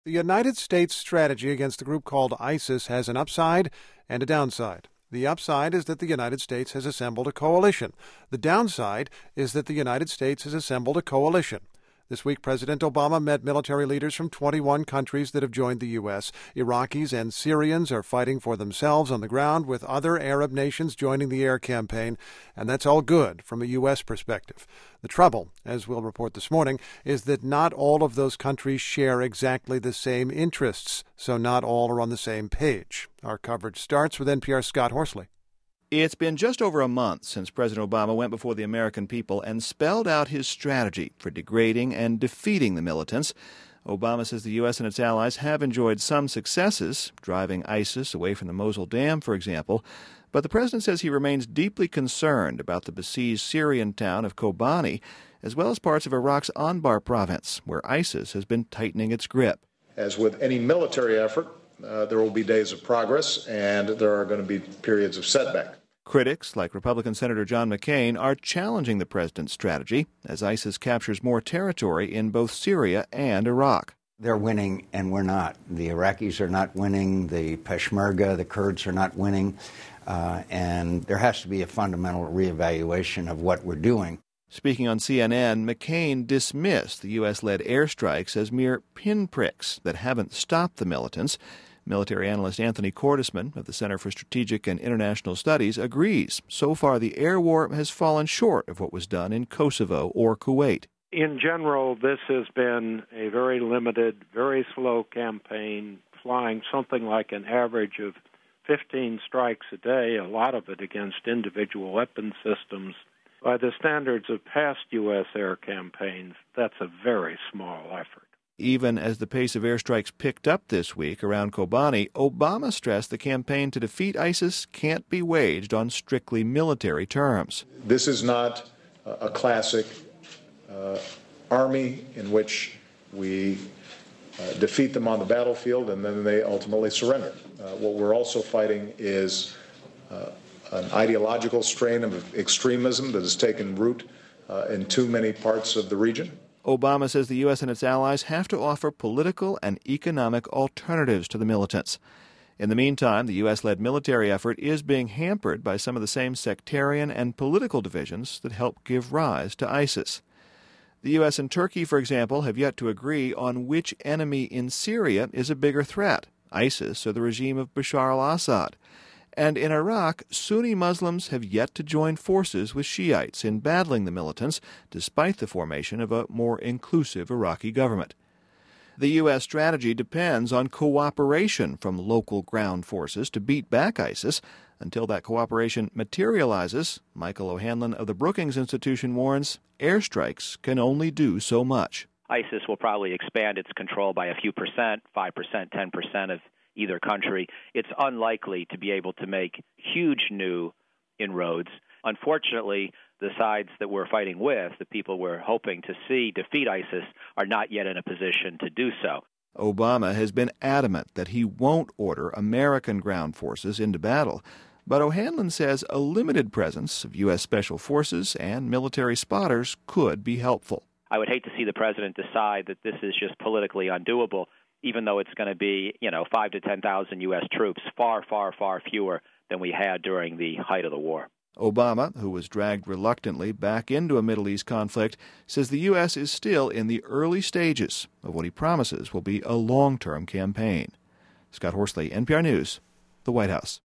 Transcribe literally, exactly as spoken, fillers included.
The United States strategy against the group called ISIS has an upside and a downside. The upside is that the United States has assembled a coalition. The downside is that the United States has assembled a coalition. This week, President Obama met military leaders from twenty-one countries that have joined the U S. Iraqis and Syrians are fighting for themselves on the ground, with other Arab nations joining the air campaign, and that's all good from a U S perspective. The trouble, as we'll report this morning, is that not all of those countries share exactly the same interests, so not all are on the same page. Our coverage starts with N P R's Scott Horsley. It's been just over a month since President Obama went before the American people and spelled out his strategy for degrading and defeating the militants. Obama says the U S and its allies have enjoyed some successes, driving ISIS away from the Mosul Dam, for example. But the president says he remains deeply concerned about the besieged Syrian town of Kobani, as well as parts of Iraq's Anbar province, where ISIS has been tightening its grip. As with any military effort, uh, there will be days of progress, and there are going to be periods of setback. Critics, like Republican Senator John McCain, are challenging the president's strategy as ISIS captures more territory in both Syria and Iraq. They're winning, and we're not. The Iraqis are not winning. The Peshmerga, the Kurds, are not winning. Uh, and there has to be a fundamental reevaluation of what we're doing. Speaking on C N N, McCain dismissed the U S-led airstrikes as mere pinpricks that haven't stopped the militants. Military analyst Anthony Cordesman of the Center for Strategic and International Studies agrees. So far, the air war has fallen short of what was done in Kosovo or Kuwait. In general, this has been a very limited, very slow campaign, flying something like an average of fifteen strikes a day, a lot of it against individual weapon systems. By the standards of past U S air campaigns, that's a very small effort. Even as the pace of airstrikes picked up this week around Kobani, Obama stressed the campaign to defeat ISIS can't be waged on strictly military terms. This is not a classic uh, army in which we uh, defeat them on the battlefield and then they ultimately surrender. Uh, what we're also fighting is uh, an ideological strain of extremism that has taken root uh, in too many parts of the region. Obama says the U S and its allies have to offer political and economic alternatives to the militants. In the meantime, the U S-led military effort is being hampered by some of the same sectarian and political divisions that help give rise to ISIS. The U S and Turkey, for example, have yet to agree on which enemy in Syria is a bigger threat, ISIS or the regime of Bashar al-Assad. And in Iraq, Sunni Muslims have yet to join forces with Shiites in battling the militants, despite the formation of a more inclusive Iraqi government. The U S strategy depends on cooperation from local ground forces to beat back ISIS. Until that cooperation materializes, Michael O'Hanlon of the Brookings Institution warns airstrikes can only do so much. ISIS will probably expand its control by a few percent, five percent, ten percent of either country. It's unlikely to be able to make huge new inroads. Unfortunately, the sides that we're fighting with, the people we're hoping to see defeat ISIS, are not yet in a position to do so. Obama has been adamant that he won't order American ground forces into battle, but O'Hanlon says a limited presence of U S Special Forces and military spotters could be helpful. I would hate to see the president decide that this is just politically undoable, even though it's going to be, you know, five to ten thousand U S troops, far, far, far fewer than we had during the height of the war. Obama, who was dragged reluctantly back into a Middle East conflict, says the U S is still in the early stages of what he promises will be a long-term campaign. Scott Horsley, N P R News, the White House.